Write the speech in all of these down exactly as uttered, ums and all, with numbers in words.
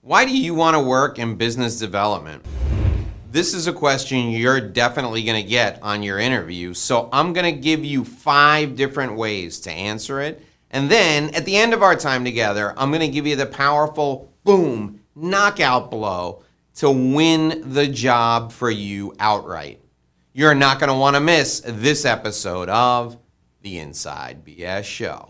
Why do you want to work in business development? This is a question you're definitely going to get on your interview, so I'm going to give you five different ways to answer it. And then at the end of our time together, I'm going to give you the powerful, boom, knockout blow to win the job for you outright. You're not going to want to miss this episode of The Inside B S Show.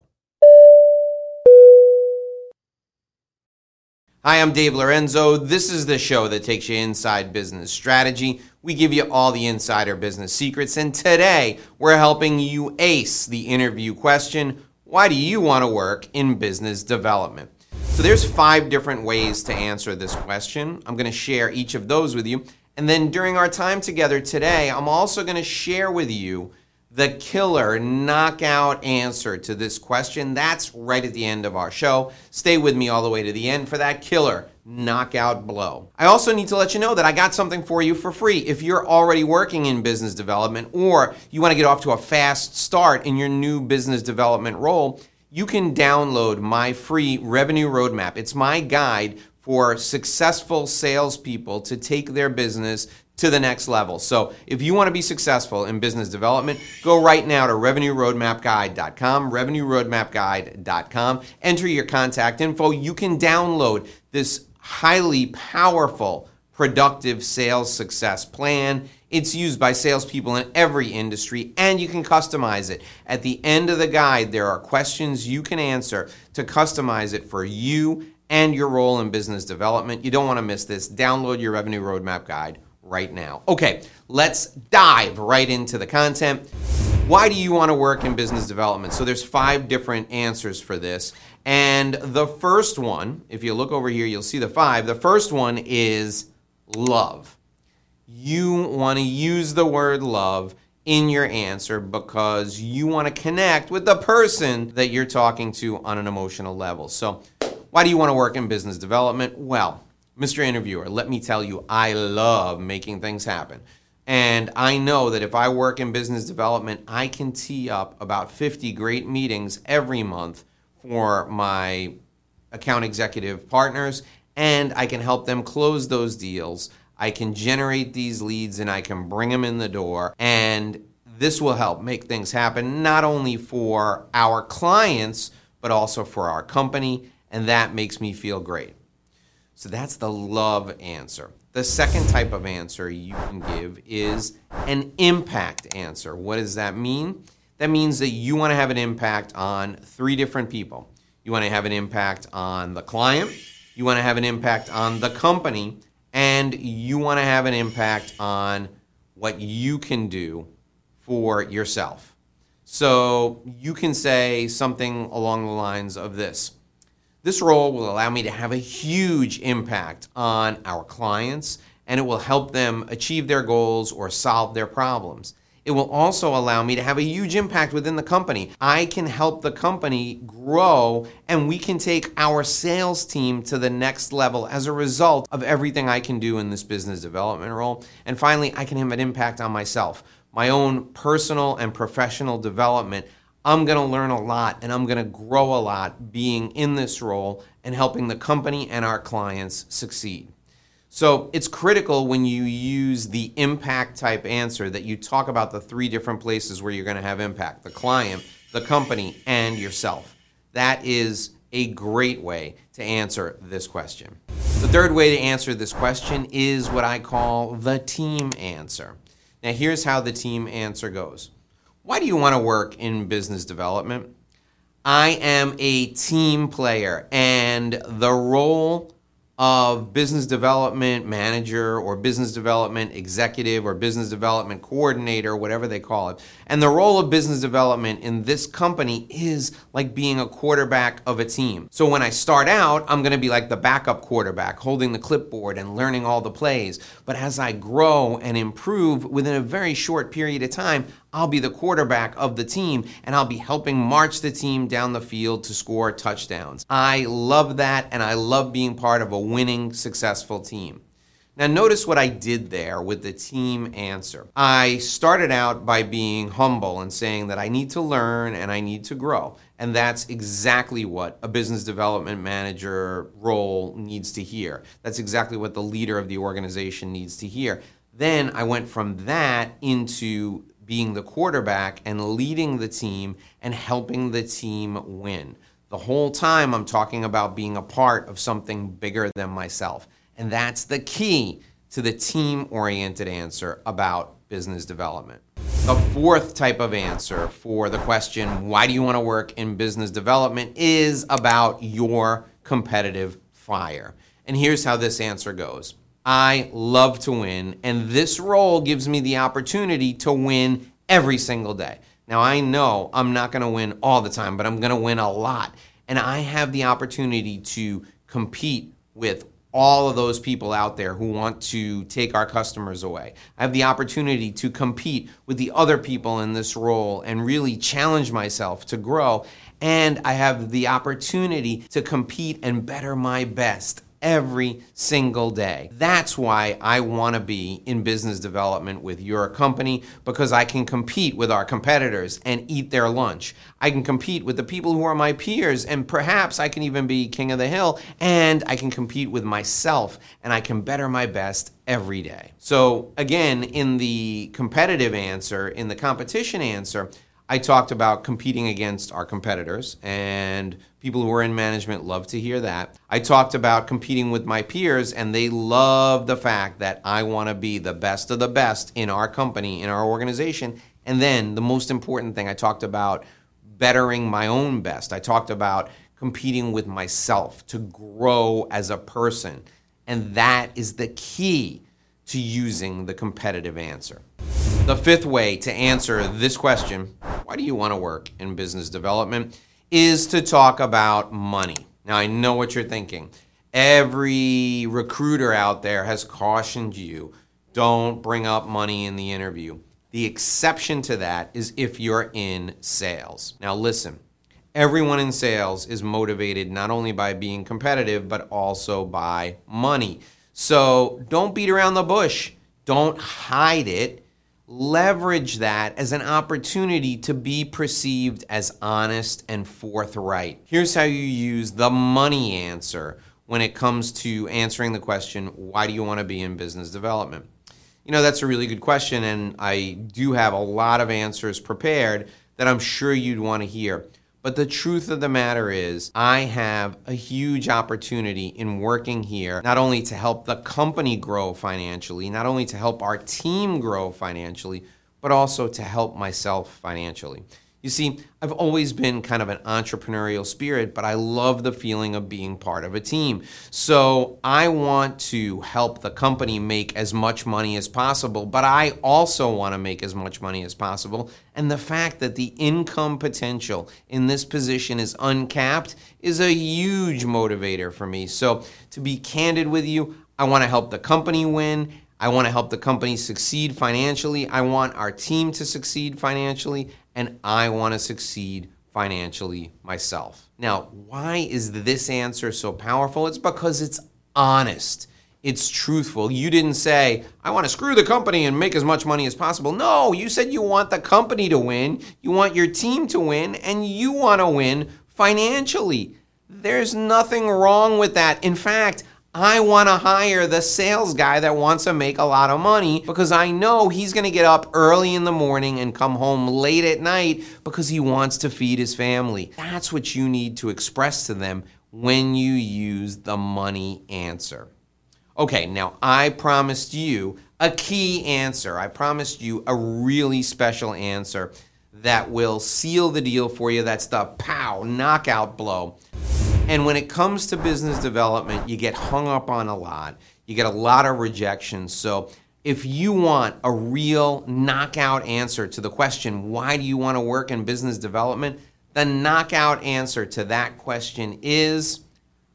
Hi, I'm Dave Lorenzo. This is the show that takes you inside business strategy. We give you all the insider business secrets, and today we're helping you ace the interview question, why do you want to work in business development? So there's five different ways to answer this question. I'm going to share each of those with you, and then during our time together today, I'm also going to share with you the killer knockout answer to this question. That's right at the end of our show. Stay with me all the way to the end for that killer knockout blow. I also need to let you know that I got something for you for free. If you're already working in business development or you want to get off to a fast start in your new business development role, you can download my free revenue roadmap. It's my guide for successful salespeople to take their business to the next level. So if you want to be successful in business development, go right now to revenue roadmap guide dot com, revenue roadmap guide dot com, enter your contact info. You can download this highly powerful, productive sales success plan. It's used by salespeople in every industry, and you can customize it. At the end of the guide, there are questions you can answer to customize it for you and your role in business development. You don't want to miss this. Download your Revenue Roadmap Guide right now. Okay, let's dive right into the content. Why do you want to work in business development? So there's five different answers for this. And the first one, if you look over here, you'll see the five. The first one is love. You want to use the word love in your answer because you want to connect with the person that you're talking to on an emotional level. So why do you want to work in business development? Well, Mister Interviewer, let me tell you, I love making things happen. And I know that if I work in business development, I can tee up about fifty great meetings every month for my account executive partners, and I can help them close those deals. I can generate these leads and I can bring them in the door. And this will help make things happen, not only for our clients, but also for our company. And that makes me feel great. So that's the love answer. The second type of answer you can give is an impact answer. What does that mean? That means that you want to have an impact on three different people. You want to have an impact on the client, you want to have an impact on the company, and you want to have an impact on what you can do for yourself. So you can say something along the lines of this. This role will allow me to have a huge impact on our clients, and it will help them achieve their goals or solve their problems. It will also allow me to have a huge impact within the company. I can help the company grow, and we can take our sales team to the next level as a result of everything I can do in this business development role. And finally, I can have an impact on myself, my own personal and professional development. I'm going to learn a lot and I'm going to grow a lot being in this role and helping the company and our clients succeed. So it's critical when you use the impact type answer that you talk about the three different places where you're going to have impact: the client, the company, and yourself. That is a great way to answer this question. The third way to answer this question is what I call the team answer. Now here's how the team answer goes. Why do you want to work in business development? I am a team player, and the role of business development manager or business development executive or business development coordinator, whatever they call it, and the role of business development in this company is like being a quarterback of a team. So when I start out, I'm going to be like the backup quarterback, holding the clipboard and learning all the plays. But as I grow and improve within a very short period of time, I'll be the quarterback of the team, and I'll be helping march the team down the field to score touchdowns. I love that, and I love being part of a winning, successful team. Now notice what I did there with the team answer. I started out by being humble and saying that I need to learn and I need to grow. And that's exactly what a business development manager role needs to hear. That's exactly what the leader of the organization needs to hear. Then I went from that into being the quarterback and leading the team and helping the team win. The whole time I'm talking about being a part of something bigger than myself. And that's the key to the team-oriented answer about business development. The fourth type of answer for the question, why do you want to work in business development, is about your competitive fire. And here's how this answer goes. I love to win, and this role gives me the opportunity to win every single day. Now, I know I'm not going to win all the time, but I'm going to win a lot. And I have the opportunity to compete with all of those people out there who want to take our customers away. I have the opportunity to compete with the other people in this role and really challenge myself to grow. And I have the opportunity to compete and better my best every single day. That's why I want to be in business development with your company, because I can compete with our competitors and eat their lunch. I can compete with the people who are my peers, and perhaps I can even be king of the hill, and I can compete with myself, and I can better my best every day. So again, in the competitive answer, in the competition answer, I talked about competing against our competitors, and people who are in management love to hear that. I talked about competing with my peers, and they love the fact that I want to be the best of the best in our company, in our organization. And then the most important thing, I talked about bettering my own best. I talked about competing with myself to grow as a person. And that is the key to using the competitive answer. The fifth way to answer this question, why do you want to work in business development, is to talk about money. Now, I know what you're thinking. Every recruiter out there has cautioned you, don't bring up money in the interview. The exception to that is if you're in sales. Now, listen, everyone in sales is motivated not only by being competitive, but also by money. So don't beat around the bush. Don't hide it. Leverage that as an opportunity to be perceived as honest and forthright. Here's how you use the money answer when it comes to answering the question, why do you want to be in business development? You know, that's a really good question, and I do have a lot of answers prepared that I'm sure you'd want to hear. But the truth of the matter is, I have a huge opportunity in working here, not only to help the company grow financially, not only to help our team grow financially, but also to help myself financially. You see, I've always been kind of an entrepreneurial spirit, but I love the feeling of being part of a team. So I want to help the company make as much money as possible, but I also want to make as much money as possible. And the fact that the income potential in this position is uncapped is a huge motivator for me. So to be candid with you, I want to help the company win. I want to help the company succeed financially. I want our team to succeed financially, and I want to succeed financially myself. Now, why is this answer so powerful? It's because it's honest. It's truthful. You didn't say, I want to screw the company and make as much money as possible. No, you said you want the company to win, you want your team to win, and you want to win financially. There's nothing wrong with that. In fact, I want to hire the sales guy that wants to make a lot of money because I know he's going to get up early in the morning and come home late at night because he wants to feed his family. That's what you need to express to them when you use the money answer. Okay, now I promised you a key answer. I promised you a really special answer that will seal the deal for you. That's the pow, knockout blow. And when it comes to business development, you get hung up on a lot. You get a lot of rejections. So if you want a real knockout answer to the question, why do you want to work in business development? The knockout answer to that question is,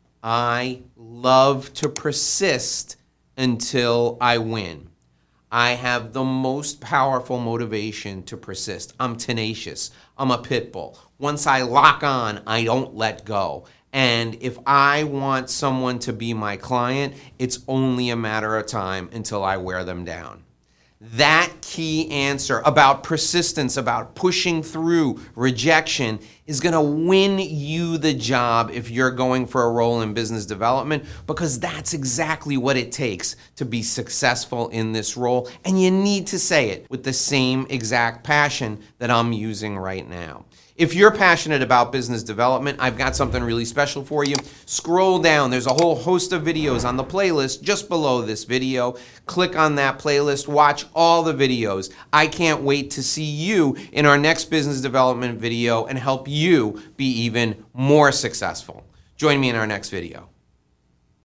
I love to persist until I win. I have the most powerful motivation to persist. I'm tenacious. I'm a pit bull. Once I lock on, I don't let go. And if I want someone to be my client, it's only a matter of time until I wear them down. That key answer about persistence, about pushing through rejection, is going to win you the job if you're going for a role in business development, because that's exactly what it takes to be successful in this role. And you need to say it with the same exact passion that I'm using right now. If you're passionate about business development, I've got something really special for you. Scroll down. There's a whole host of videos on the playlist just below this video. Click on that playlist. Watch all the videos. I can't wait to see you in our next business development video and help you be even more successful. Join me in our next video.